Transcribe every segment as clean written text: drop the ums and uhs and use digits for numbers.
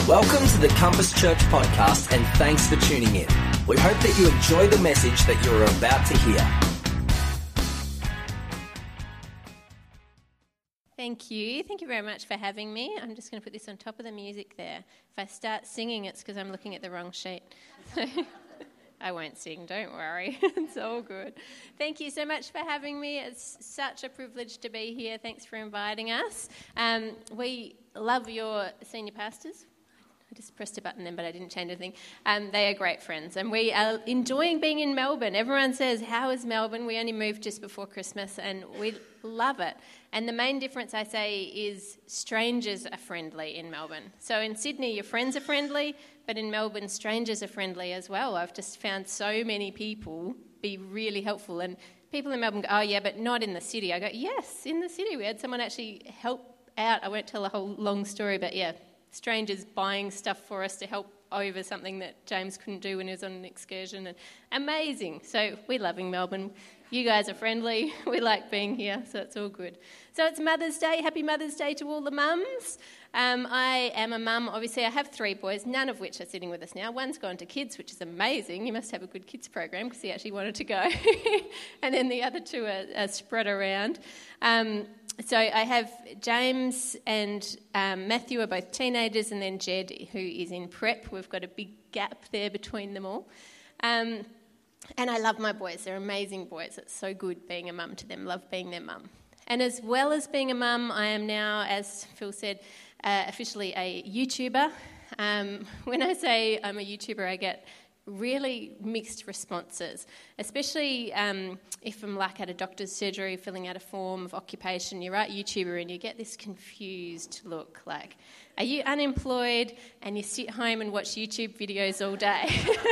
Welcome to the Compass Church podcast, and thanks for tuning in. We hope that you enjoy the message that you're about to hear. Thank you. Thank you very much for having me. I'm just going to put this on top of the music there. If I start singing, it's because I'm looking at the wrong sheet. I won't sing, don't worry. It's all good. Thank you so much for having me. It's such a privilege to be here. Thanks for inviting us. We love your senior pastors. I just pressed a button then, but I didn't change anything. They are great friends, and we are enjoying being in Melbourne. Everyone says, how is Melbourne? We only moved just before Christmas, and we love it. And the main difference, I say, is strangers are friendly in Melbourne. So in Sydney, your friends are friendly, but in Melbourne, strangers are friendly as well. I've just found so many people be really helpful, and people in Melbourne go, oh yeah, but not in the city. I go, yes, in the city. We had someone actually help out. I won't tell a whole long story, but yeah, strangers buying stuff for us to help over something that James couldn't do when he was on an excursion. And amazing. So we're loving Melbourne. You guys are friendly. We like being here, so it's all good. So it's Mother's Day. Happy Mother's Day to all the mums. I am a mum. Obviously, I have 3 boys, none of which are sitting with us now. One's gone to kids, which is amazing. You must have a good kids program because he actually wanted to go. And then the other 2 are spread around. So I have James and Matthew are both teenagers, and then Jed, who is in prep. We've got a big gap there between them all. And I love my boys. They're amazing boys. It's so good being a mum to them. Love being their mum. And as well as being a mum, I am now, as Phil said, officially a YouTuber. When I say I'm a YouTuber, I get really mixed responses, especially if I'm like at a doctor's surgery filling out a form of occupation. You write YouTuber and you get this confused look like, are you unemployed and you sit home and watch YouTube videos all day?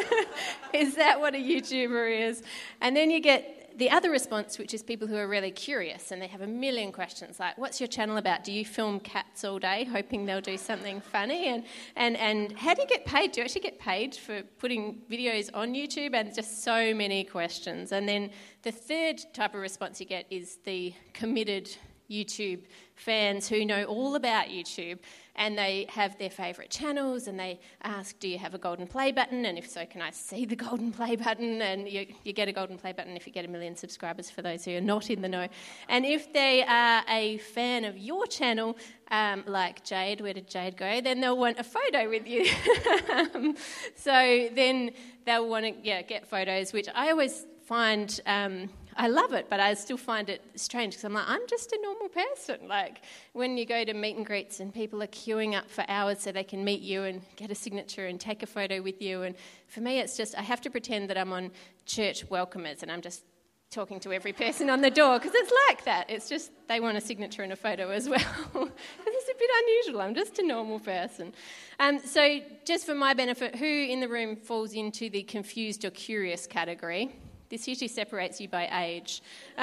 Is that what a YouTuber is? And then you get the other response, which is people who are really curious and they have a million questions like, what's your channel about? Do you film cats all day hoping they'll do something funny? And how do you get paid? Do you actually get paid for putting videos on YouTube? And just so many questions. And then the third type of response you get is the committed YouTube fans who know all about YouTube, and they have their favourite channels, and they ask, do you have a golden play button? And if so, can I see the golden play button? And you get a golden play button if you get 1 million subscribers, for those who are not in the know. And if they are a fan of your channel, like Jade, where did Jade go? Then they'll want a photo with you. So then they'll want to get photos, which I always find... I love it, but I still find it strange because I'm like, I'm just a normal person. Like when you go to meet and greets and people are queuing up for hours so they can meet you and get a signature and take a photo with you. And for me, it's just I have to pretend that I'm on church welcomers and I'm just talking to every person on the door because it's like that. It's just they want a signature and a photo as well. It's a bit unusual. I'm just a normal person. So just for my benefit, who in the room falls into the confused or curious category? This usually separates you by age.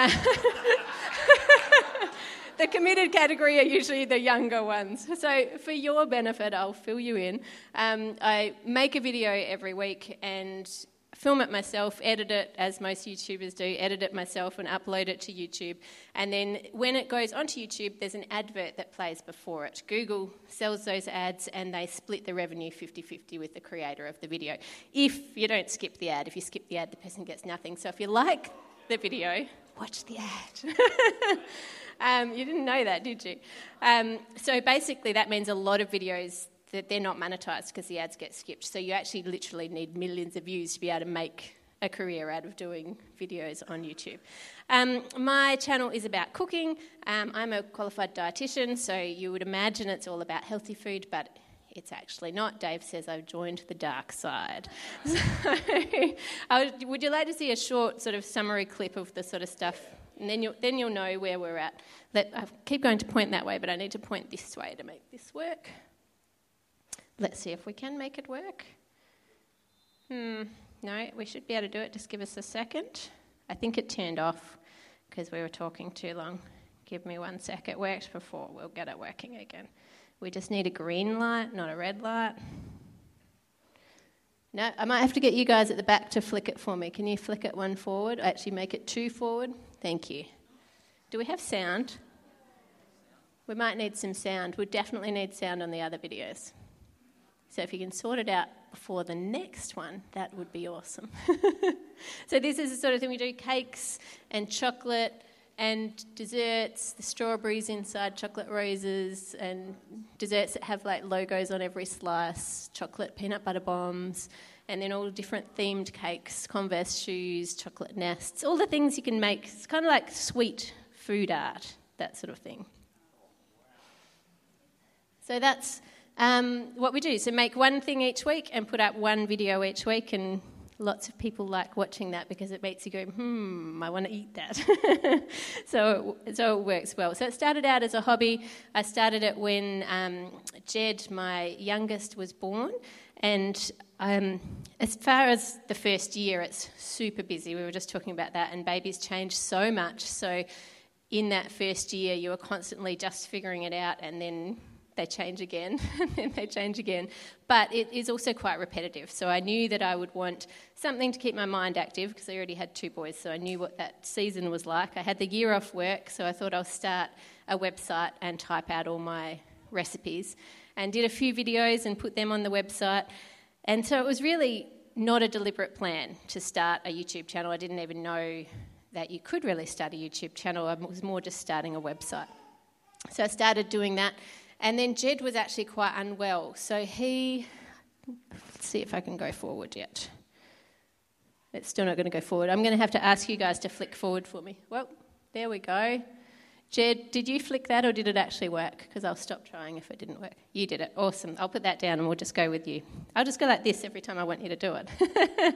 The committed category are usually the younger ones. So for your benefit, I'll fill you in. I make a video every week and film it myself, edit it, as most YouTubers do, edit it myself and upload it to YouTube. And then when it goes onto YouTube, there's an advert that plays before it. Google sells those ads and they split the revenue 50-50 with the creator of the video. If you don't skip the ad, if you skip the ad, the person gets nothing. So if you like the video, watch the ad. You didn't know that, did you? So basically that means a lot of videos that they're not monetised because the ads get skipped. So you actually literally need millions of views to be able to make a career out of doing videos on YouTube. My channel is about cooking. I'm a qualified dietitian, so you would imagine it's all about healthy food, but it's actually not. Dave says I've joined the dark side. So, would you like to see a short sort of summary clip of the sort of stuff? And then you'll know where we're at. I keep going to point that way, but I need to point this way to make this work. Let's see if we can make it work. No, we should be able to do it. Just give us a second. I think it turned off because we were talking too long. Give me 1 sec. It worked before. We'll get it working again. We just need a green light, not a red light. No, I might have to get you guys at the back to flick it for me. Can you flick it 1 forward? Actually make it 2 forward. Thank you. Do we have sound? We might need some sound. We definitely need sound on the other videos. So if you can sort it out before the next one, that would be awesome. So this is the sort of thing we do, cakes and chocolate and desserts, the strawberries inside chocolate roses, and desserts that have like logos on every slice, chocolate peanut butter bombs, and then all different themed cakes, Converse shoes, chocolate nests, all the things you can make. It's kind of like sweet food art, that sort of thing. So that's what we do. So make one thing each week and put up one video each week, and lots of people like watching that because it makes you go, I want to eat that. So it works well. So it started out as a hobby. I started it when Jed, my youngest, was born. And as far as the first year, it's super busy. We were just talking about that, and babies change so much. So in that first year, you are constantly just figuring it out, and then they change again, and then they change again. But it is also quite repetitive. So I knew that I would want something to keep my mind active because I already had 2 boys, so I knew what that season was like. I had the year off work, so I thought I'll start a website and type out all my recipes, and did a few videos and put them on the website. And so it was really not a deliberate plan to start a YouTube channel. I didn't even know that you could really start a YouTube channel. I was more just starting a website. So I started doing that. And then Jed was actually quite unwell. So let's see if I can go forward yet. It's still not going to go forward. I'm going to have to ask you guys to flick forward for me. Well, there we go. Jed, did you flick that or did it actually work? Because I'll stop trying if it didn't work. You did it. Awesome. I'll put that down and we'll just go with you. I'll just go like this every time I want you to do it.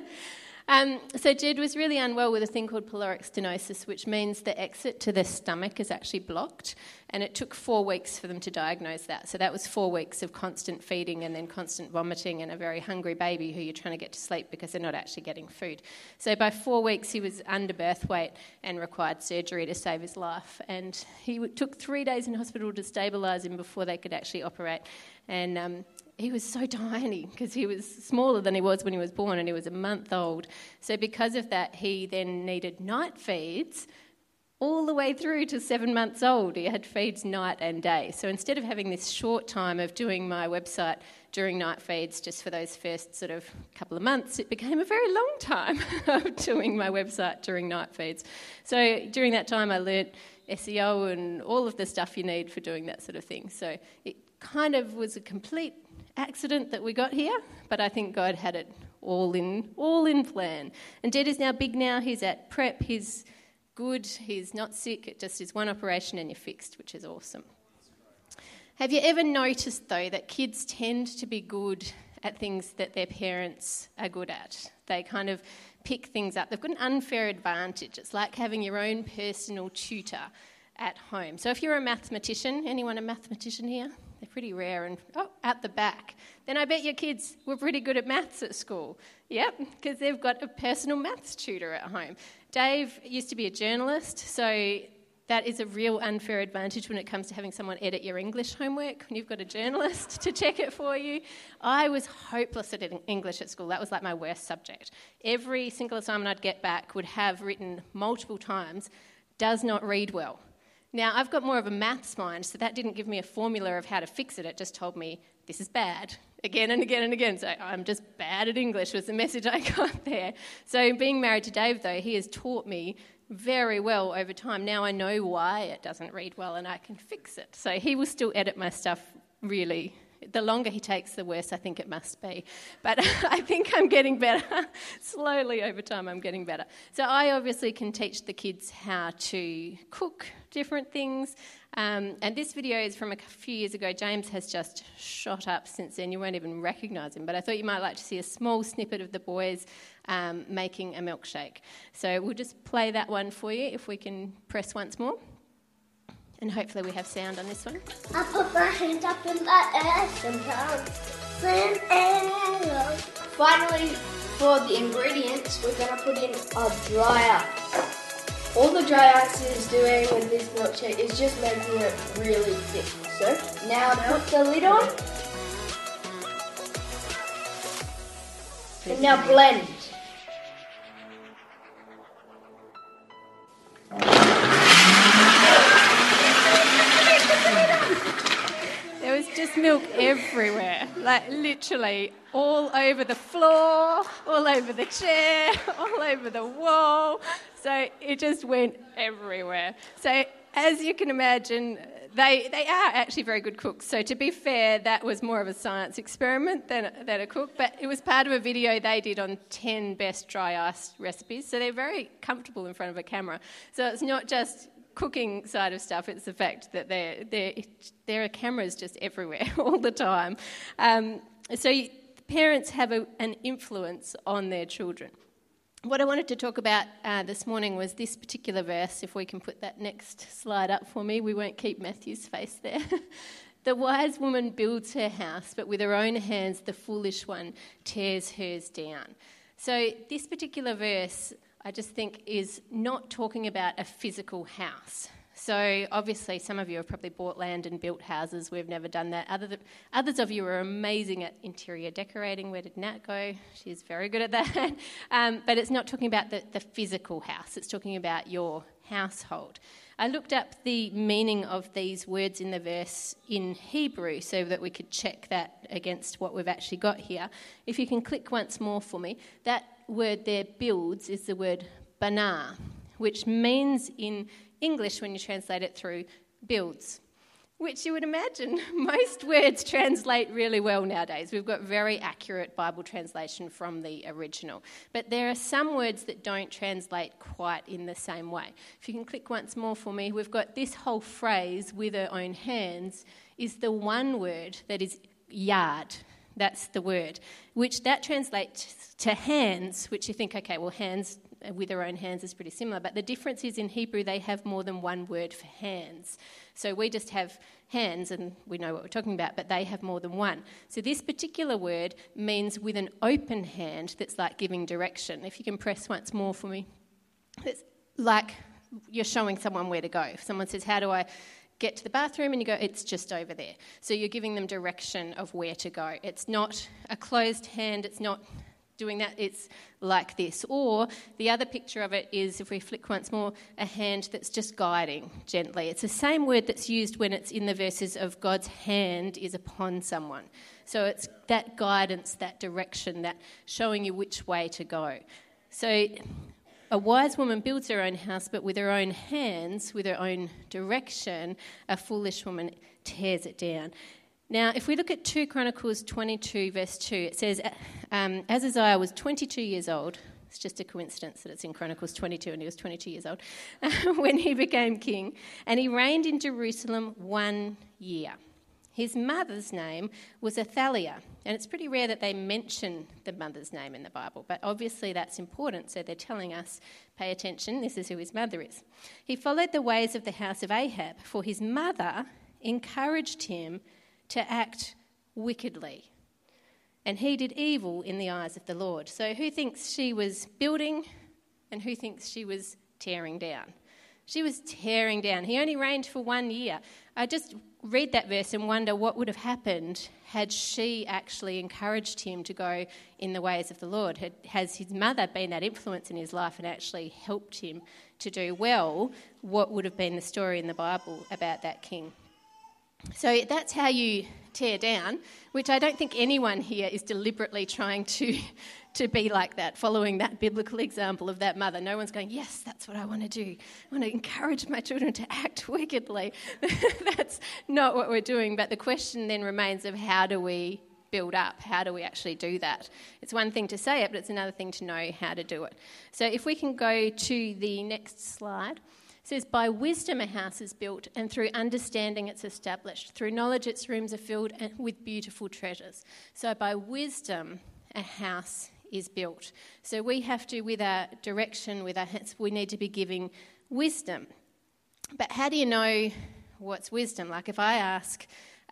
So Jed was really unwell with a thing called pyloric stenosis, which means the exit to the stomach is actually blocked, and it took 4 weeks for them to diagnose that. So that was 4 weeks of constant feeding and then constant vomiting and a very hungry baby who you're trying to get to sleep because they're not actually getting food. So by 4 weeks he was under birth weight and required surgery to save his life, and he took 3 days in hospital to stabilise him before they could actually operate. And he was so tiny because he was smaller than he was when he was born, and he was a month old. So because of that, he then needed night feeds all the way through to 7 months old. He had feeds night and day. So instead of having this short time of doing my website during night feeds just for those first sort of couple of months, it became a very long time of doing my website during night feeds. So during that time, I learnt SEO and all of the stuff you need for doing that sort of thing. So it kind of was a complete accident that we got here, but I think God had it all in plan. And Jed is now big now. He's at prep. He's good. He's not sick. It just is one operation and you're fixed, which is awesome. Have you ever noticed, though, that kids tend to be good at things that their parents are good at? They kind of pick things up. They've got an unfair advantage. It's like having your own personal tutor at home. So if you're a mathematician, anyone a mathematician here? They're pretty rare and, at the back. Then I bet your kids were pretty good at maths at school. Yep, because they've got a personal maths tutor at home. Dave used to be a journalist, so that is a real unfair advantage when it comes to having someone edit your English homework when you've got a journalist to check it for you. I was hopeless at English at school. That was like my worst subject. Every single assignment I'd get back would have written multiple times, does not read well. Now, I've got more of a maths mind, so that didn't give me a formula of how to fix it. It just told me, this is bad, again and again and again. So I'm just bad at English was the message I got there. So being married to Dave, though, he has taught me very well over time. Now I know why it doesn't read well and I can fix it. So he will still edit my stuff really. The longer he takes, the worse I think it must be. But I think I'm getting better. Slowly over time, I'm getting better. So I obviously can teach the kids how to cook different things. And this video is from a few years ago. James has just shot up since then. You won't even recognise him. But I thought you might like to see a small snippet of the boys making a milkshake. So we'll just play that one for you if we can press once more. And hopefully we have sound on this one. I put my hands up in the air sometimes. Finally, for the ingredients, we're going to put in a dry ice. All the dry ice is doing with this milkshake is just making it really thick. So now put the lid on. And now blend. There was just was milk everywhere, like literally all over the floor, all over the chair, all over the wall. So it just went everywhere. So as you can imagine, they are actually very good cooks. So to be fair, that was more of a science experiment than a cook. But it was part of a video they did on 10 best dry ice recipes. So they're very comfortable in front of a camera. So it's not just cooking side of stuff, it's the fact that there are cameras just everywhere all the time. So parents have an influence on their children. What I wanted to talk about this morning was this particular verse. If we can put that next slide up for me, we won't keep Matthew's face there. The wise woman builds her house, but with her own hands the foolish one tears hers down. So this particular verse, I just think, is not talking about a physical house. So obviously some of you have probably bought land and built houses. We've never done that. Others of you are amazing at interior decorating. Where did Nat go? She's very good at that. But it's not talking about the physical house. It's talking about your household. I looked up the meaning of these words in the verse in Hebrew so that we could check that against what we've actually got here. If you can click once more for me, that word there, builds, is the word banah, which means in English, when you translate it through, builds, which you would imagine most words translate really well nowadays. We've got very accurate Bible translation from the original. But there are some words that don't translate quite in the same way. If you can click once more for me, we've got this whole phrase, with her own hands, is the one word that is yard. That's the word, which that translates to hands, which you think, okay, well, hands with their own hands is pretty similar. But the difference is in Hebrew, they have more than one word for hands. So we just have hands and we know what we're talking about, but they have more than one. So this particular word means with an open hand that's like giving direction. If you can press once more for me. It's like you're showing someone where to go. If someone says, how do I get to the bathroom, and you go, it's just over there. So you're giving them direction of where to go. It's not a closed hand, it's not doing that, it's like this. Or the other picture of it is, if we flick once more, a hand that's just guiding gently. It's the same word that's used when it's in the verses of God's hand is upon someone. So it's that guidance, that direction, that showing you which way to go. So a wise woman builds her own house, but with her own hands, with her own direction, a foolish woman tears it down. Now, if we look at 2 Chronicles 22, verse 2, it says, Ahaziah was 22 years old. It's just a coincidence that it's in Chronicles 22 and he was 22 years old when he became king. And he reigned in Jerusalem 1 year. His mother's name was Athaliah, and it's pretty rare that they mention the mother's name in the Bible, but obviously that's important, so they're telling us, pay attention, this is who his mother is. He followed the ways of the house of Ahab, for his mother encouraged him to act wickedly, and he did evil in the eyes of the Lord. So who thinks she was building, and who thinks she was tearing down? She was tearing down. He only reigned for 1 year. I just read that verse and wonder what would have happened had she actually encouraged him to go in the ways of the Lord. Has his mother been that influence in his life and actually helped him to do well? What would have been the story in the Bible about that king? So that's how you tear down, which I don't think anyone here is deliberately trying to be like that, following that biblical example of that mother. No one's going, yes, that's what I want to do. I want to encourage my children to act wickedly. That's not what we're doing. But the question then remains of how do we build up? How do we actually do that? It's one thing to say it, but it's another thing to know how to do it. So if we can go to the next slide. It says, by wisdom a house is built, and through understanding it's established. Through knowledge its rooms are filled with beautiful treasures. So by wisdom a house is built. So we have to, with our direction, with our hands, we need to be giving wisdom. But how do you know what's wisdom? Like if I ask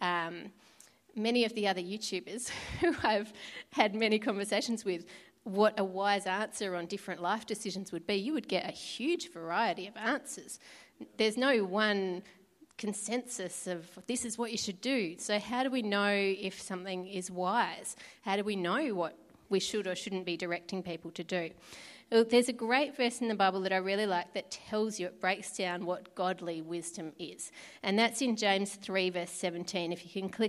many of the other YouTubers who I've had many conversations with, what a wise answer on different life decisions would be, you would get a huge variety of answers. There's no one consensus of this is what you should do. So how do we know if something is wise? How do we know what we should or shouldn't be directing people to do? Well, there's a great verse in the Bible that I really like that tells you, it breaks down what godly wisdom is. And that's in James 3 verse 17. If you can click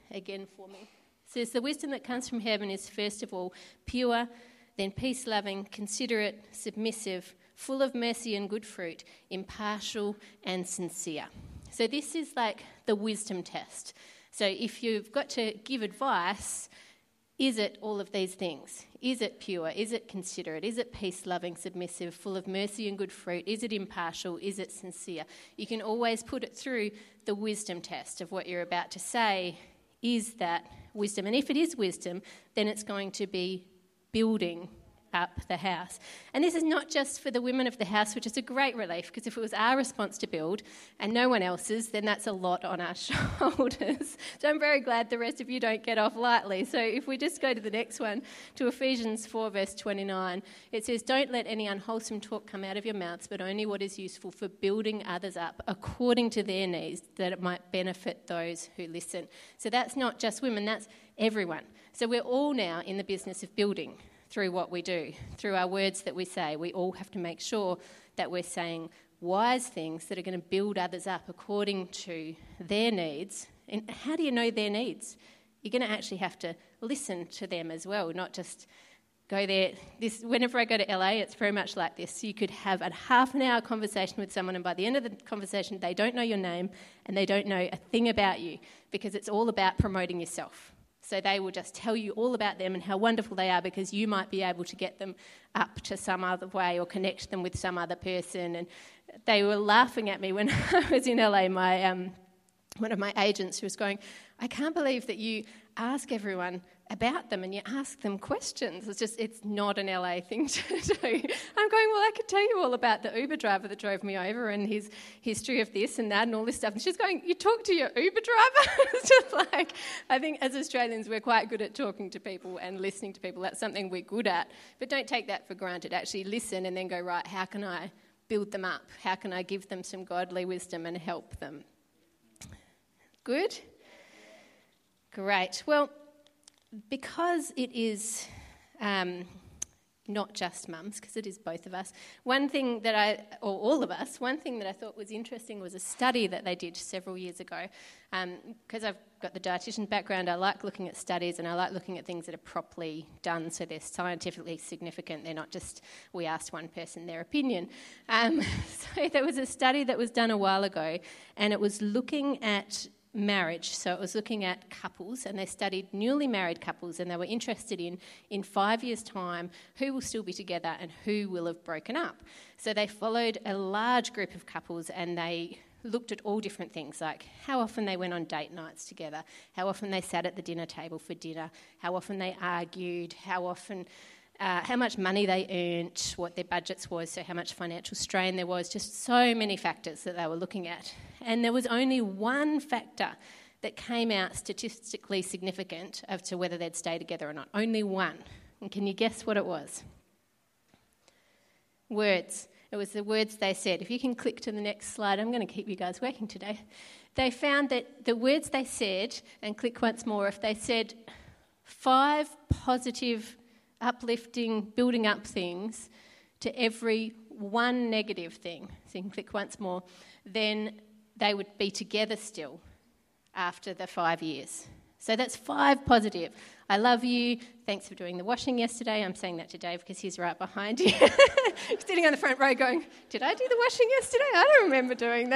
again for me. It says, the wisdom that comes from heaven is first of all pure, then peace-loving, considerate, submissive, full of mercy and good fruit, impartial and sincere. So this is like the wisdom test. So if you've got to give advice, is it all of these things? Is it pure? Is it considerate? Is it peace-loving, submissive, full of mercy and good fruit? Is it impartial? Is it sincere? You can always put it through the wisdom test of what you're about to say. Is that wisdom? And if it is wisdom, then it's going to be building up the house. And this is not just for the women of the house, which is a great relief, because if it was our response to build and no one else's, then that's a lot on our shoulders. So I'm very glad the rest of you don't get off lightly. So if we just go to the next one, to Ephesians 4 verse 29, it says, don't let any unwholesome talk come out of your mouths, but only what is useful for building others up according to their needs, that it might benefit those who listen. So that's not just women, that's everyone. So we're all now in the business of building through what we do, through our words that we say. We all have to make sure that we're saying wise things that are going to build others up according to their needs. And how do you know their needs? You're going to actually have to listen to them as well, not just go there. Whenever I go to LA, it's very much like this. You could have a half an hour conversation with someone, and by the end of the conversation, they don't know your name and they don't know a thing about you, because it's all about promoting yourself. So they will just tell you all about them and how wonderful they are, because you might be able to get them up to some other way or connect them with some other person. And they were laughing at me when I was in LA. One of my agents who was going, I can't believe that you ask everyone about them and you ask them questions. It's not an LA thing to do. I'm going, well, I could tell you all about the Uber driver that drove me over and his history of this and that and all this stuff. And she's going, you talk to your Uber driver? It's just like, I think as Australians, we're quite good at talking to people and listening to people. That's something we're good at. But don't take that for granted. Actually listen and then go, right, how can I build them up? How can I give them some godly wisdom and help them? Good? Great. Well, because it is not just mums, because it is both of us, one thing that I thought was interesting was a study that they did several years ago. Because I've got the dietitian background, I like looking at studies and I like looking at things that are properly done, so they're scientifically significant. They're not just, we asked one person their opinion. So there was a study that was done a while ago, and it was looking at marriage. So it was looking at couples, and they studied newly married couples, and they were interested in 5 years' time who will still be together and who will have broken up. So they followed a large group of couples, and they looked at all different things, like how often they went on date nights together, how often they sat at the dinner table for dinner, how often they argued, how much money they earned, what their budgets was, so how much financial strain there was, just so many factors that they were looking at. And there was only one factor that came out statistically significant as to whether they'd stay together or not. Only one. And can you guess what it was? Words. It was the words they said. If you can click to the next slide, I'm going to keep you guys working today. They found that the words they said, and click once more, if they said 5 positive, uplifting, building up things to every 1 negative thing, so you can click once more, then they would be together still after the 5 years. So that's 5 positive. I love you. Thanks for doing the washing yesterday. I'm saying that to Dave because he's right behind you. Sitting on the front row going, did I do the washing yesterday? I don't remember doing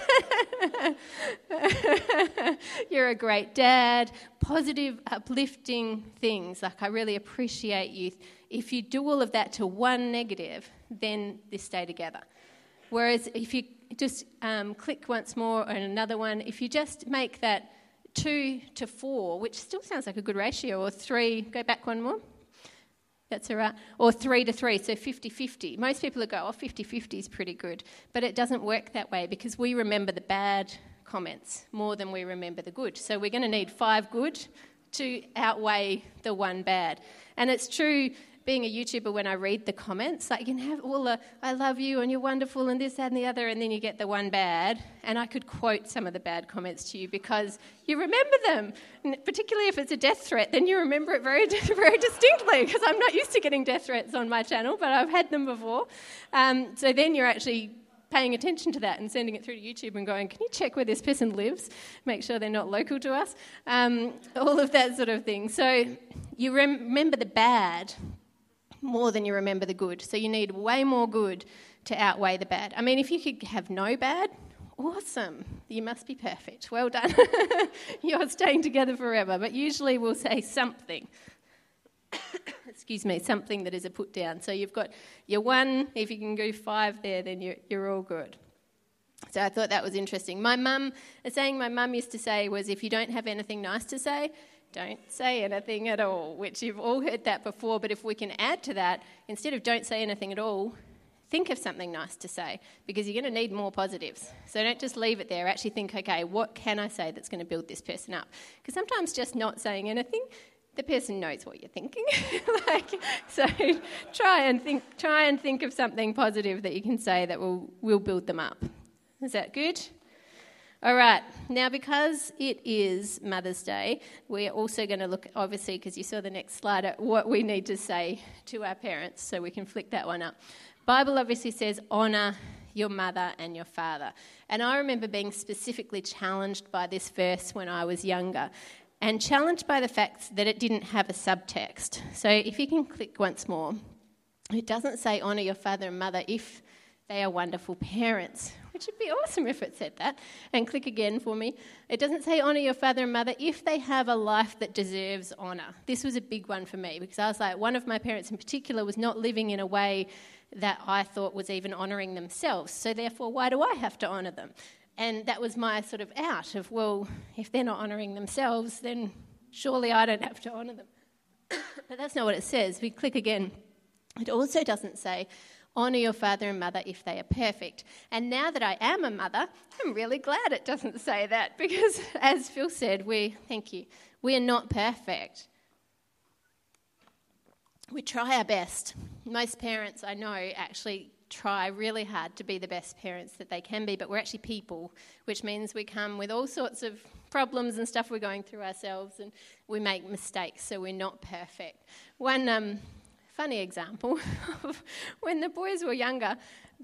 that. You're a great dad. Positive, uplifting things. Like, I really appreciate you. If you do all of that to 1 negative, then they stay together. Whereas if you just click once more on another one, if you just make that 2 to 4, which still sounds like a good ratio, or 3, go back one more. That's all right. Or 3 to 3, so 50-50. Most people will go, 50-50 is pretty good. But it doesn't work that way because we remember the bad comments more than we remember the good. So we're going to need 5 good to outweigh the 1 bad. And it's true, being a YouTuber, when I read the comments, like, you can have all the, I love you and you're wonderful and this, that and the other, and then you get the 1 bad, and I could quote some of the bad comments to you because you remember them. And particularly if it's a death threat, then you remember it very, very distinctly, because I'm not used to getting death threats on my channel, but I've had them before. So then you're actually paying attention to that and sending it through to YouTube and going, can you check where this person lives? Make sure they're not local to us. All of that sort of thing. So you remember the bad more than you remember the good. So you need way more good to outweigh the bad. I mean, if you could have no bad, awesome. You must be perfect. Well done. You're staying together forever. But usually we'll say something. Excuse me, something that is a put down. So you've got your 1, if you can go 5 there, then you're all good. So I thought that was interesting. A saying my mum used to say was, if you don't have anything nice to say, don't say anything at all, which you've all heard that before. But if we can add to that, instead of don't say anything at all, think of something nice to say, because you're going to need more positives. So don't just leave it there. Actually think, okay, what can I say that's going to build this person up? Because sometimes just not saying anything, the person knows what you're thinking. So try and think of something positive that you can say that will build them up. Is that good? All right. Now, because it is Mother's Day, we're also going to look, obviously, because you saw the next slide, at what we need to say to our parents. So we can flick that one up. Bible obviously says honour your mother and your father. And I remember being specifically challenged by this verse when I was younger, and challenged by the fact that it didn't have a subtext. So if you can click once more, it doesn't say honour your father and mother if they are wonderful parents, which would be awesome if it said that. And click again for me. It doesn't say honour your father and mother if they have a life that deserves honour. This was a big one for me, because I was like, one of my parents in particular was not living in a way that I thought was even honouring themselves. So therefore, why do I have to honour them? And that was my sort of out of, well, if they're not honouring themselves, then surely I don't have to honour them. But that's not what it says. We click again. It also doesn't say, honour your father and mother if they are perfect. And now that I am a mother, I'm really glad it doesn't say that, because as Phil said, we are not perfect. We try our best. Most parents I know actually try really hard to be the best parents that they can be, but we're actually people, which means we come with all sorts of problems and stuff we're going through ourselves, and we make mistakes, so we're not perfect. One funny example of when the boys were younger,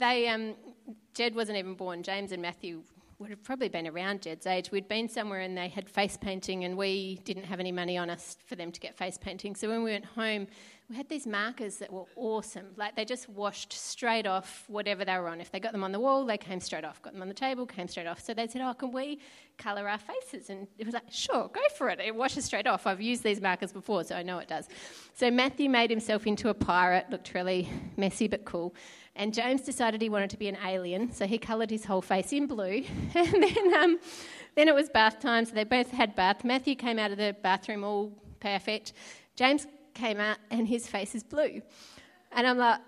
Jed wasn't even born. James and Matthew would have probably been around Jed's age. We'd been somewhere and they had face painting, and we didn't have any money on us for them to get face painting. So when we went home, we had these markers that were awesome. Like, they just washed straight off whatever they were on. If they got them on the wall, they came straight off. Got them on the table, came straight off. So they said, oh, can we colour our faces? And it was like, sure, go for it. It washes straight off. I've used these markers before, so I know it does. So Matthew made himself into a pirate. Looked really messy but cool. And James decided he wanted to be an alien, so he coloured his whole face in blue. And then it was bath time, so they both had bath. Matthew came out of the bathroom all perfect. James came out and his face is blue. And I'm like,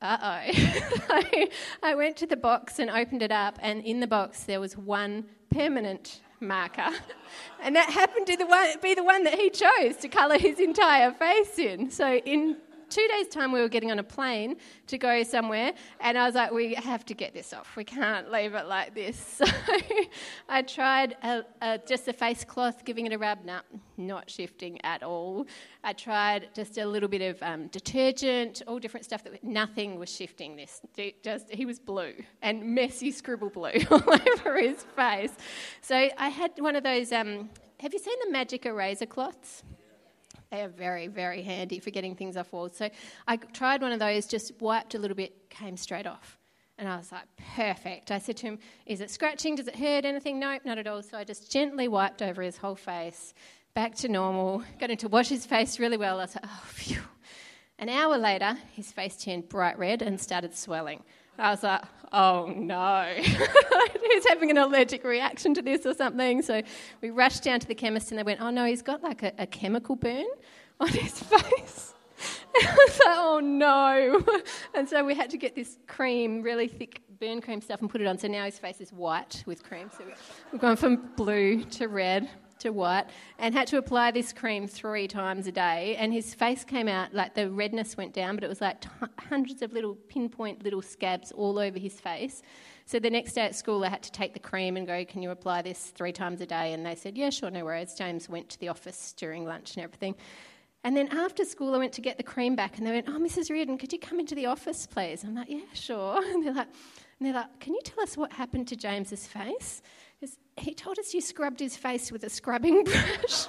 uh-oh. I went to the box and opened it up, and in the box there was one permanent marker. And that happened to be the one that he chose to colour his entire face in. So in 2 days' time, we were getting on a plane to go somewhere, and I was like, we have to get this off. We can't leave it like this. So I tried just a face cloth, giving it a rub. No, not shifting at all. I tried just a little bit of detergent, all different stuff. Nothing was shifting this. He was blue, and messy scribble blue all over his face. So I had one of those, have you seen the magic eraser cloths? They are very, very handy for getting things off walls. So I tried one of those, just wiped a little bit, came straight off. And I was like, perfect. I said to him, is it scratching? Does it hurt? Anything? Nope, not at all. So I just gently wiped over his whole face, back to normal, got him to wash his face really well. I was like, oh, phew. An hour later, his face turned bright red and started swelling. I was like, oh no, he's having an allergic reaction to this or something. So we rushed down to the chemist and they went, oh no, he's got like a chemical burn on his face. And I was like, oh no. And so we had to get this cream, really thick burn cream stuff, and put it on. So now his face is white with cream. So we've gone from blue to red to white, and had to apply this cream 3 times a day, and his face came out, like the redness went down, but it was like hundreds of little pinpoint little scabs all over his face. So the next day at school I had to take the cream and go, can you apply this 3 times a day? And they said, yeah, sure, no worries. James went to the office during lunch and everything. And then after school I went to get the cream back, and they went, oh, Mrs. Reardon, could you come into the office please? I'm like, yeah, sure. And they're like, And they're like, can you tell us what happened to James's face? He told us you scrubbed his face with a scrubbing brush.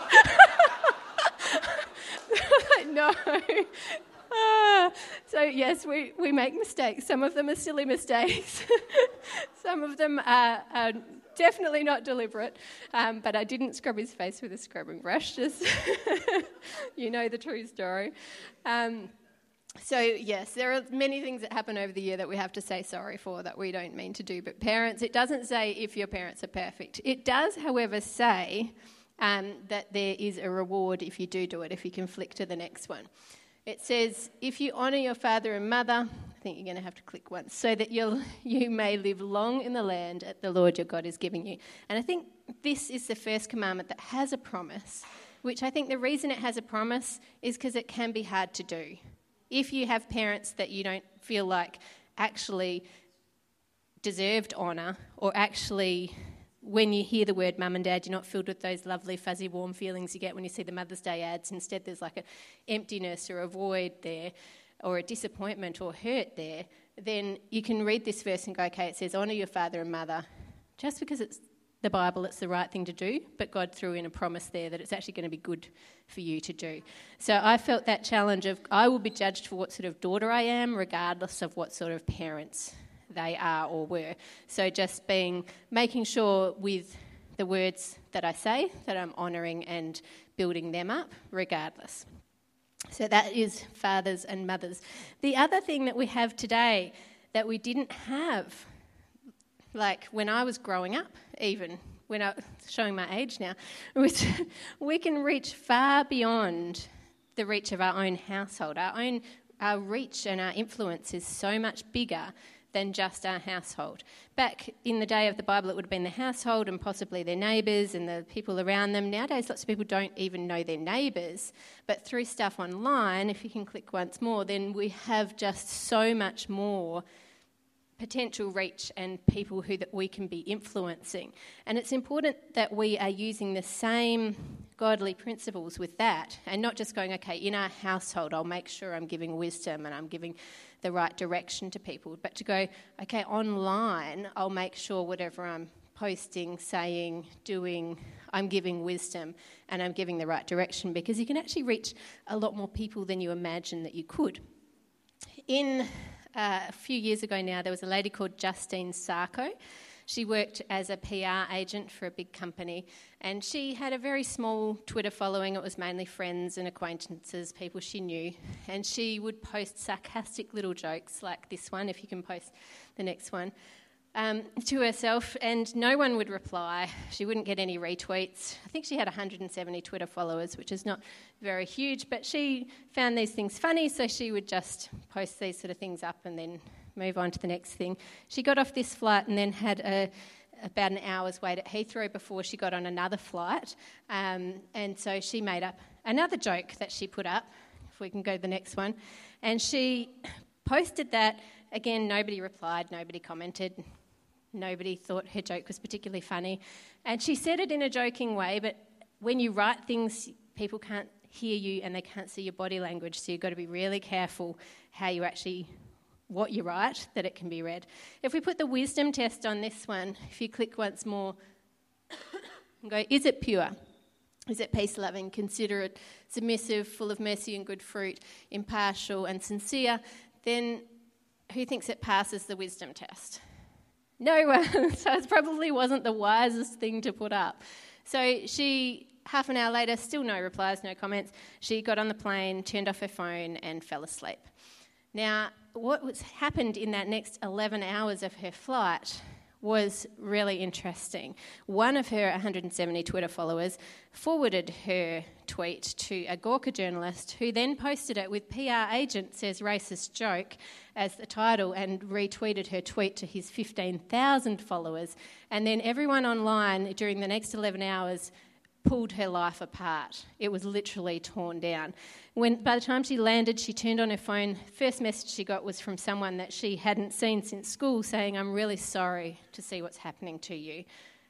No. So yes, we make mistakes. Some of them are silly mistakes. Some of them are definitely not deliberate. But I didn't scrub his face with a scrubbing brush. Just you know the true story. So yes, there are many things that happen over the year that we have to say sorry for that we don't mean to do. But parents, it doesn't say if your parents are perfect. It does, however, say that there is a reward if you do it, if you can flick to the next one. It says, if you honour your father and mother, I think you're going to have to click once, so that you may live long in the land that the Lord your God is giving you. And I think this is the first commandment that has a promise, which I think the reason it has a promise is because it can be hard to do. If you have parents that you don't feel like actually deserved honour, or actually when you hear the word mum and dad, you're not filled with those lovely fuzzy warm feelings you get when you see the Mother's Day ads. Instead there's like an emptiness or a void there, or a disappointment or hurt there, then you can read this verse and go, okay, it says honour your father and mother. Just because it's the Bible, it's the right thing to do, but God threw in a promise there that it's actually going to be good for you to do. So I felt that challenge of I will be judged for what sort of daughter I am, regardless of what sort of parents they are or were. So just making sure with the words that I say that I'm honouring and building them up regardless. So that is fathers and mothers. The other thing that we have today that we didn't have, like when I was growing up, even when I'm showing my age now, was we can reach far beyond the reach of our own household. Our reach and our influence is so much bigger than just our household. Back in the day of the Bible, it would have been the household and possibly their neighbours and the people around them. Nowadays, lots of people don't even know their neighbours. But through stuff online, if you can click once more, then we have just so much more potential reach and people that we can be influencing. And it's important that we are using the same godly principles with that and not just going, okay, in our household, I'll make sure I'm giving wisdom and I'm giving the right direction to people, but to go, okay, online, I'll make sure whatever I'm posting, saying, doing, I'm giving wisdom and I'm giving the right direction, because you can actually reach a lot more people than you imagine that you could. A few years ago now, there was a lady called Justine Sarko. She worked as a PR agent for a big company, and she had a very small Twitter following. It was mainly friends and acquaintances, people she knew, and she would post sarcastic little jokes like this one, if you can post the next one, to herself, and no one would reply. She wouldn't get any retweets. I think she had 170 Twitter followers, which is not very huge, but she found these things funny, so she would just post these sort of things up and then move on to the next thing. She got off this flight and then had about an hour's wait at Heathrow before she got on another flight, and so she made up another joke that she put up, if we can go to the next one, and she posted that. Again, nobody replied, nobody commented. Nobody thought her joke was particularly funny. And she said it in a joking way, but when you write things, people can't hear you and they can't see your body language, so you've got to be really careful what you write, that it can be read. If we put the wisdom test on this one, if you click once more and go, is it pure? Is it peace-loving, considerate, submissive, full of mercy and good fruit, impartial and sincere? Then who thinks it passes the wisdom test? No one. So it probably wasn't the wisest thing to put up. So she, half an hour later, still no replies, no comments. She got on the plane, turned off her phone and fell asleep. Now, what happened in that next 11 hours of her flight was really interesting. One of her 170 Twitter followers forwarded her tweet to a Gawker journalist, who then posted it with PR agent says racist joke as the title and retweeted her tweet to his 15,000 followers. And then everyone online during the next 11 hours pulled her life apart. It was literally torn down. By the time she landed, she turned on her phone. First message she got was from someone that she hadn't seen since school saying, "I'm really sorry to see what's happening to you."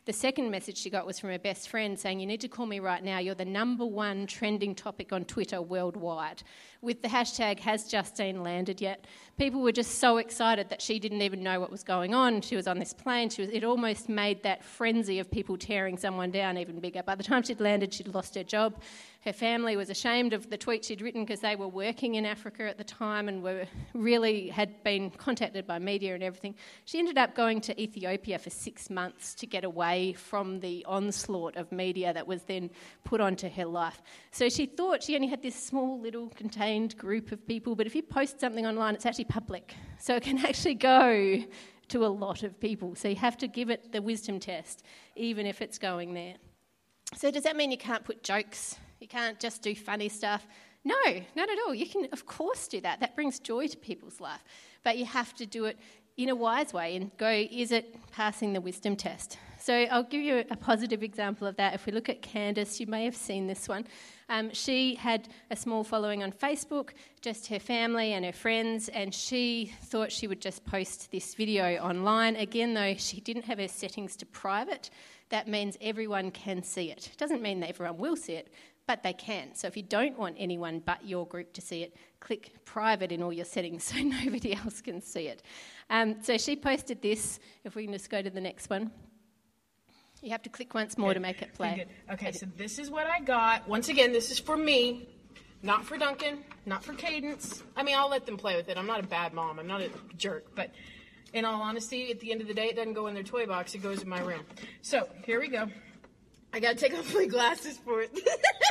The second message she got was from her best friend saying, you need to call me right now. You're the number one trending topic on Twitter worldwide. With the hashtag, has Justine landed yet? People were just so excited that she didn't even know what was going on. She was on this plane. It almost made that frenzy of people tearing someone down even bigger. By the time she'd landed, she'd lost her job. Her family was ashamed of the tweet she'd written because they were working in Africa at the time and had been contacted by media and everything. She ended up going to Ethiopia for 6 months to get away from the onslaught of media that was then put onto her life. So she thought she only had this small little contained group of people, but if you post something online, it's actually public. So it can actually go to a lot of people. So you have to give it the wisdom test, even if it's going there. So does that mean you can't put jokes? You can't just do funny stuff? No, not at all. You can, of course, do that. That brings joy to people's life. But you have to do it in a wise way and go, is it passing the wisdom test? So I'll give you a positive example of that. If we look at Candace, you may have seen this one. She had a small following on Facebook, just her family and her friends, and she thought she would just post this video online. Again, though, she didn't have her settings to private. That means everyone can see it. It doesn't mean that everyone will see it, but they can. So if you don't want anyone but your group to see it, click private in all your settings so nobody else can see it. So she posted this. If we can just go to the next one. You have to click once more to make it play. Good. Okay, so this is what I got. Once again, this is for me, not for Duncan, not for Cadence. I mean, I'll let them play with it. I'm not a bad mom. I'm not a jerk. But in all honesty, at the end of the day, it doesn't go in their toy box. It goes in my room. So here we go. I got to take off my glasses for it.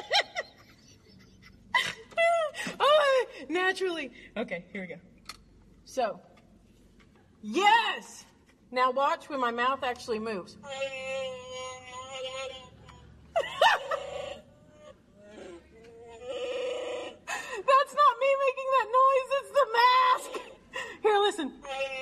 Oh, naturally. Okay, here we go. So, yes! Now watch when my mouth actually moves. That's not me making that noise, it's the mask! Here, listen.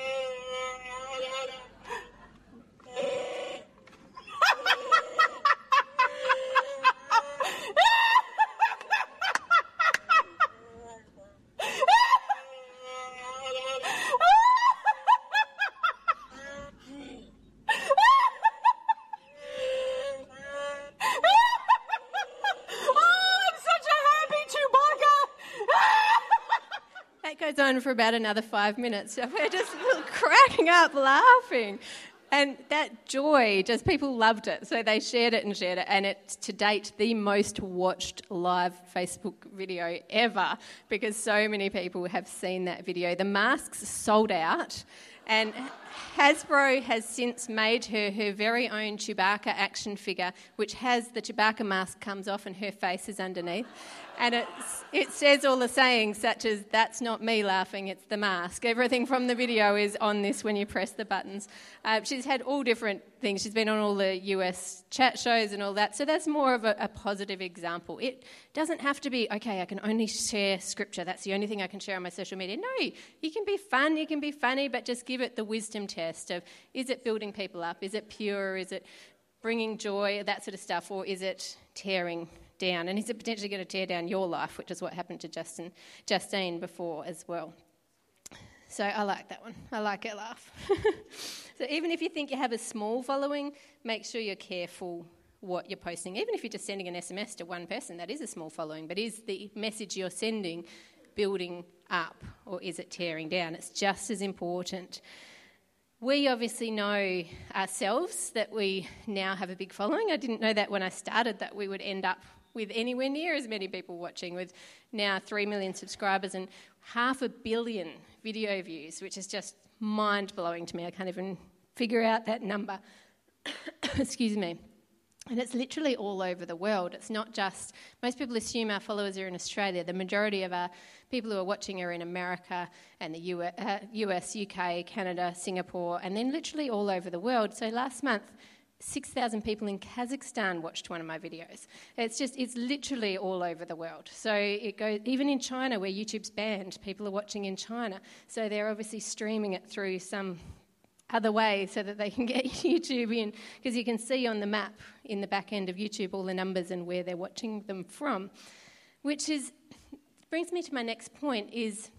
Goes on for about another 5 minutes. So we're just cracking up laughing. And that joy, just people loved it. So they shared it, and it's to date the most watched live Facebook video ever because so many people have seen that video. The masks sold out, and Hasbro has since made her very own Chewbacca action figure, which has the Chewbacca mask comes off and her face is underneath. And it says all the sayings such as, that's not me laughing, it's the mask. Everything from the video is on this when you press the buttons. She's had all different things. She's been on all the US chat shows and all that. So that's more of a positive example. It doesn't have to be, okay, I can only share scripture. That's the only thing I can share on my social media. No, you can be fun, you can be funny, but just give it the wisdom test of, is it building people up? Is it pure? Is it bringing joy? That sort of stuff. Or is it tearing down? And is it potentially going to tear down your life, which is what happened to Justine before as well. So I like that one. I like her laugh. So even if you think you have a small following, make sure you're careful what you're posting. Even if you're just sending an SMS to one person, that is a small following, but is the message you're sending building up or is it tearing down? It's just as important. We obviously know ourselves that we now have a big following. I didn't know that when I started that we would end up with anywhere near as many people watching, with now 3 million subscribers and 500 million video views, which is just mind-blowing to me. I can't even figure out that number. Excuse me. And it's literally all over the world. It's not just, most people assume our followers are in Australia. The majority of our people who are watching are in America and the US, UK, Canada, Singapore, and then literally all over the world. So last month, 6,000 people in Kazakhstan watched one of my videos. It's literally all over the world. So it goes, even in China where YouTube's banned, people are watching in China. So they're obviously streaming it through some other way so that they can get YouTube in, because you can see on the map in the back end of YouTube all the numbers and where they're watching them from, which brings me to my next point, is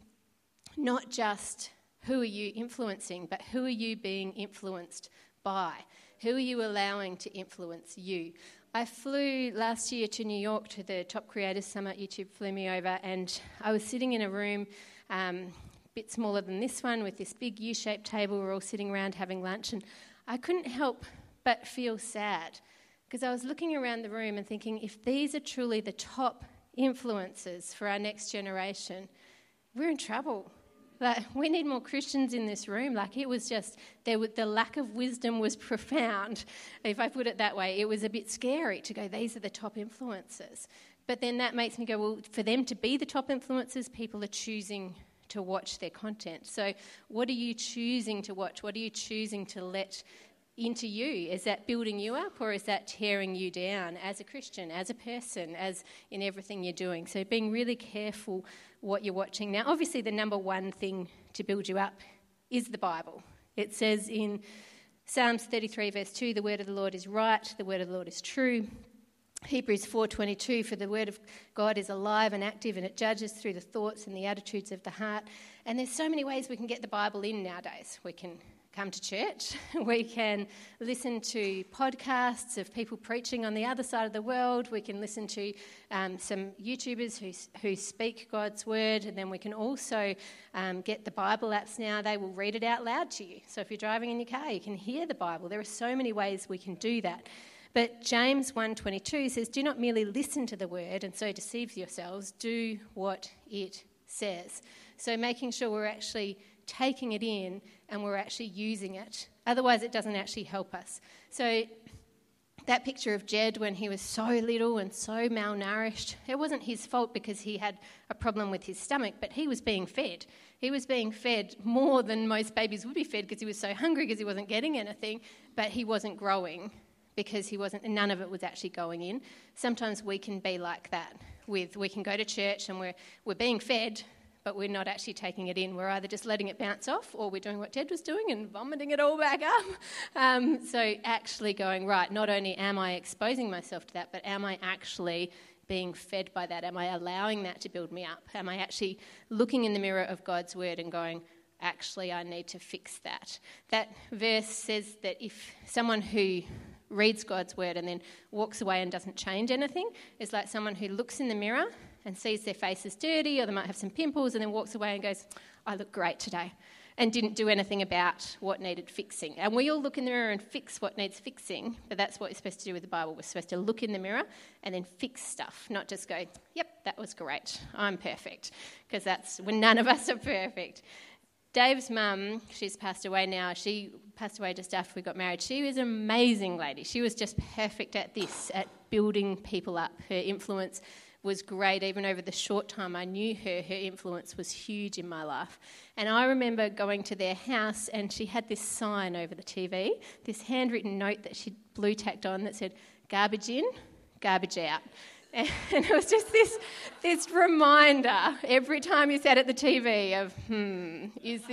not just who are you influencing, but who are you being influenced by? Who are you allowing to influence you? I flew last year to New York to the Top Creators Summit. YouTube flew me over, and I was sitting in a room a bit smaller than this one with this big U-shaped table. We're all sitting around having lunch, and I couldn't help but feel sad because I was looking around the room and thinking, if these are truly the top influences for our next generation, we're in trouble. Like, we need more Christians in this room. Like, it was just, the lack of wisdom was profound, if I put it that way. It was a bit scary to go, these are the top influencers. But then that makes me go, well, for them to be the top influencers, people are choosing to watch their content. So what are you choosing to watch? What are you choosing to let into you? Is that building you up, or is that tearing you down as a Christian, as a person, as in everything you're doing? So being really careful what you're watching. Now, obviously, the number one thing to build you up is the Bible. It says in Psalms 33, verse 2, the word of the Lord is right, the word of the Lord is true. Hebrews 4:22, for the word of God is alive and active, and it judges through the thoughts and the attitudes of the heart. And there's so many ways we can get the Bible in nowadays. We can come to church. We can listen to podcasts of people preaching on the other side of the world. We can listen to some YouTubers who speak God's word, and then we can also get the Bible apps now. They will read it out loud to you. So if you're driving in your car, you can hear the Bible. There are so many ways we can do that. But James 1:22 says, do not merely listen to the word and so deceive yourselves, do what it says. So making sure we're actually taking it in and we're actually using it. Otherwise, it doesn't actually help us. So that picture of Jed when he was so little and so malnourished, it wasn't his fault because he had a problem with his stomach, but he was being fed. He was being fed more than most babies would be fed because he was so hungry because he wasn't getting anything, but he wasn't growing because none of it was actually going in. Sometimes we can be like that. We can go to church and we're being fed, but we're not actually taking it in. We're either just letting it bounce off, or we're doing what Ted was doing and vomiting it all back up. So actually going, right, not only am I exposing myself to that, but am I actually being fed by that? Am I allowing that to build me up? Am I actually looking in the mirror of God's word and going, actually, I need to fix that? That verse says that if someone who reads God's word and then walks away and doesn't change anything is like someone who looks in the mirror and sees their face is dirty, or they might have some pimples, and then walks away and goes, I look great today, and didn't do anything about what needed fixing. And we all look in the mirror and fix what needs fixing, but that's what we're supposed to do with the Bible. We're supposed to look in the mirror and then fix stuff, not just go, yep, that was great, I'm perfect, because that's when none of us are perfect. Dave's mum, she's passed away now. She passed away just after we got married. She was an amazing lady. She was just perfect at this, at building people up. Her influence was great. Even over the short time I knew her, her influence was huge in my life. And I remember going to their house, and she had this sign over the TV, this handwritten note that she'd blue tacked on that said, garbage in, garbage out. And it was just this reminder every time you sat at the TV of, is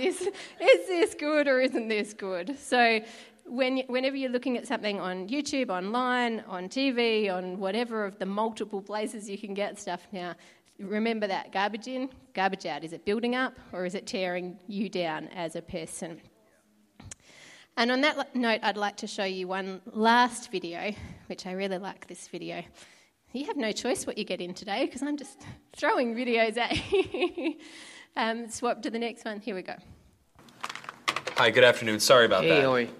this good or isn't this good? So whenever you're looking at something on YouTube, online, on TV, on whatever of the multiple places you can get stuff now, remember that garbage in, garbage out. Is it building up, or is it tearing you down as a person? And on that note, I'd like to show you one last video, which I really like this video. You have no choice what you get in today, because I'm just throwing videos at you. Swap to the next one. Here we go. Hi, good afternoon. Sorry about that. Oi.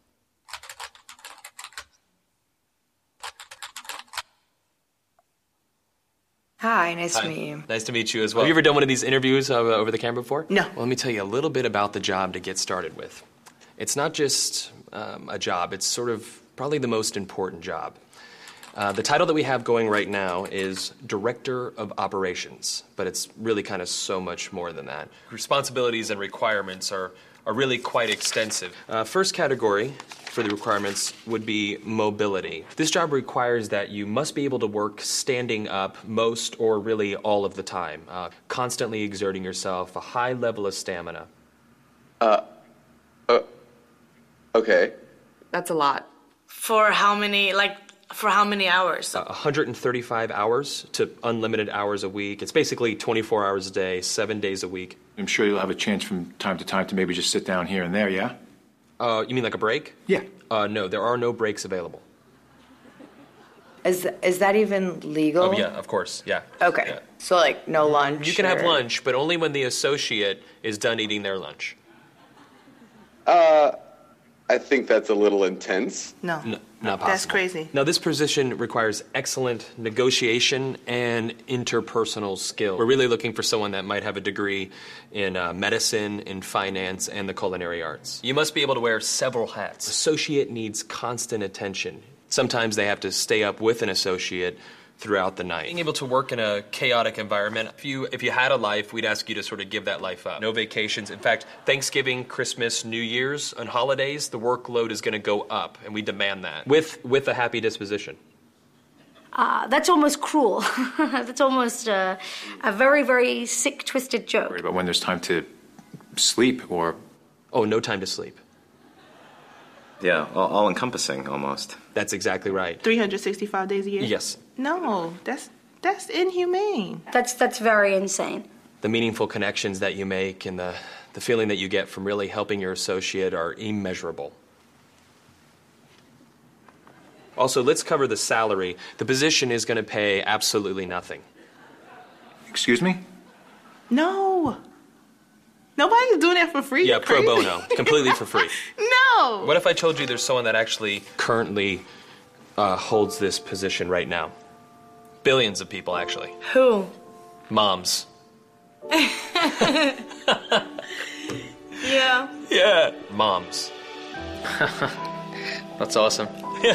Hi, nice to meet you. Nice to meet you as well. Have you ever done one of these interviews over the camera before? No. Well, let me tell you a little bit about the job to get started with. It's not just a job. It's sort of probably the most important job. The title that we have going right now is Director of Operations, but it's really kind of so much more than that. Responsibilities and requirements are really quite extensive. First category for the requirements would be mobility. This job requires that you must be able to work standing up most or really all of the time, constantly exerting yourself, a high level of stamina. Okay. That's a lot. For how many hours? 135 hours to unlimited hours a week. It's basically 24 hours a day, 7 days a week. I'm sure you'll have a chance from time to time to maybe just sit down here and there, yeah? You mean like a break? Yeah. No, there are no breaks available. Is that even legal? Oh, yeah, of course, yeah. Okay. Yeah. So, like, no lunch? You can have or- lunch, but only when the associate is done eating their lunch. I think that's a little intense. No, not possible. That's crazy. Now, this position requires excellent negotiation and interpersonal skill. We're really looking for someone that might have a degree in medicine, in finance, and the culinary arts. You must be able to wear several hats. Associate needs constant attention. Sometimes they have to stay up with an associate throughout the night. Being able to work in a chaotic environment, if you had a life, we'd ask you to sort of give that life up. No vacations. In fact, Thanksgiving, Christmas, New Year's, and holidays, the workload is going to go up, and we demand that with a happy disposition. That's almost cruel. That's almost a very, very sick, twisted joke. But when there's time to sleep or... Oh, no time to sleep. Yeah, all-encompassing almost. That's exactly right. 365 days a year? Yes. No, that's inhumane. That's very insane. The meaningful connections that you make and the feeling that you get from really helping your associate are immeasurable. Also, let's cover the salary. The position is going to pay absolutely nothing. Excuse me? No. Nobody's doing that for free. Yeah, pro bono. Completely for free. No. What if I told you there's someone that actually currently holds this position right now? Billions of people, actually. Who? Moms. Yeah. Yeah. Moms. That's awesome.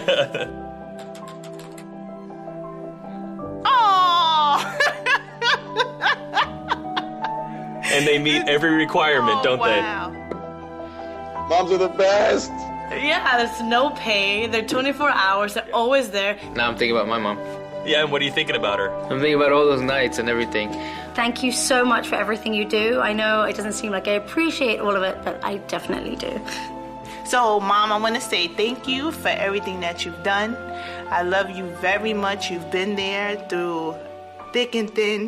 Oh. And they meet every requirement, don't they? Moms are the best. Yeah, there's no pay. They're 24 hours. They're always there. Now I'm thinking about my mom. Yeah, and what are you thinking about her? I'm thinking about all those nights and everything. Thank you so much for everything you do. I know it doesn't seem like I appreciate all of it, but I definitely do. So, Mom, I want to say thank you for everything that you've done. I love you very much. You've been there through thick and thin.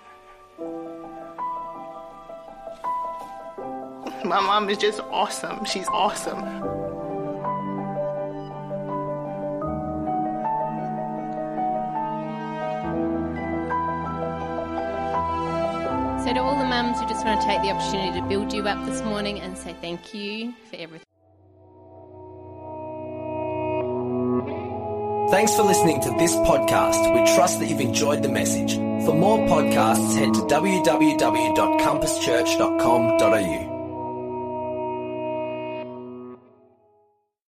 My mom is just awesome. She's awesome. So to all the mums, we just want to take the opportunity to build you up this morning and say thank you for everything. Thanks for listening to this podcast. We trust that you've enjoyed the message. For more podcasts, head to www.compasschurch.com.au.